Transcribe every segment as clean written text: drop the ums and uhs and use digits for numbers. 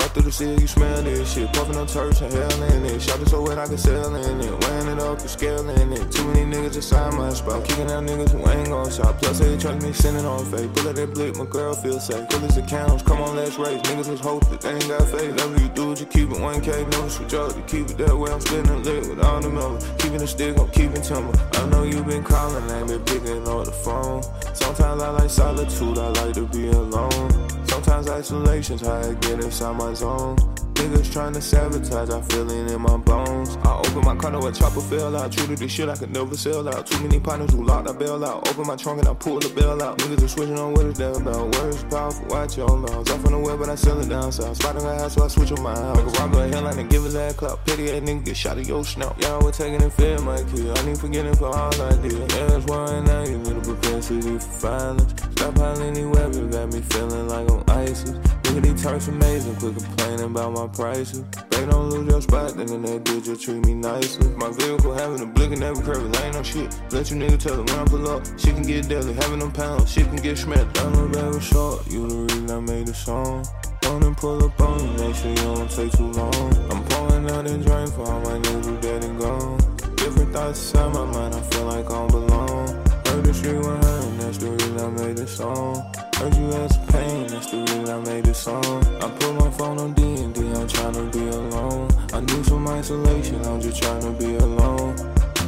Right through the city, you smell this shit. Puffin' on turks and hell in it. Shot it so wet I can sell in it. Weighing it up, the scale in it. Too many niggas inside my spot. Kicking out niggas who ain't gon' shop. Plus, they trust me, sending on fake. Pull out that blick, my girl feel safe. Pull his accounts, come on, let's race. Niggas was hoping, they ain't got faith. Whatever you do, just keep it 1K. Never switch up, to keep it that way. I'm spinning lit with all the members. Keeping the stick, I'm keeping timber. I know you been calling, ain't been picking on the phone. Sometimes I like solitude, I like to be alone. Sometimes isolation's how I get inside my zone. Niggas tryna sabotage, I feel it in my bones. I open my car, know a chopper fell out. True to this shit, I could never sell out. Too many partners who locked, I bail out. Open my trunk and I pull the bell out. Niggas are switching on what it's that about. Words powerful, watch your mouths. Off on the web, but I sell it down south. Spotting my house, so I switch on my house. Like a rock a headline and give his ass clout. Petty ass nigga get shot at your snout. Y'all were taking and fear my kid. I need forgetting for all I did. Yeah, that's why now you little propensity for violence. Stop hollering any weapon, got me feeling like I'm ISIS. Nigga, these turks amazing, quit complaining about my prices. They don't lose your spot, then in that bitch just treat me nicely. My vehicle having a blick in every curve, it ain't no shit. Let you nigga tell her when I pull up, shit can get deadly. Having them pounds, shit can get smacked. I know that was short, you the reason I made the song. Don't and pull up on you, make sure you don't take too long. I'm pouring out and drink for all my niggas who dead and gone. Different thoughts inside my mind, I feel like I don't belong. Heard the street went hurting, that's the reason I made this song. Heard you had some pain, that's the reason I made this song. I put my phone on D&D, I'm tryna be alone. I need some isolation, I'm just tryna be alone.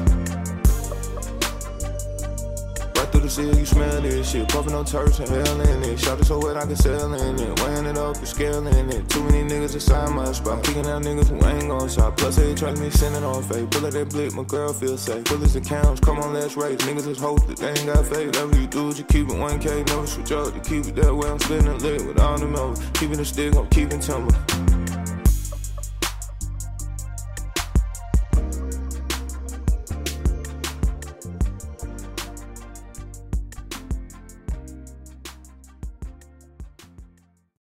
Right through the city, you smell this shit. Puffin' on turks and hell in it. Shot it so wet I can sell in it. Weighing it up, the scale in it. Too many niggas inside my spot. Kicking out niggas who ain't gon' shop. Plus, they trust me, sending on fake. Pull out that blick, my girl feel safe. Pull his accounts, come on, let's race. Niggas is hopeless, they ain't got faith. Whatever you do, just keep it 1K. Never switch up, to keep it that way. I'm spinning lit with all the members. Keeping the stick, I'm keeping timber.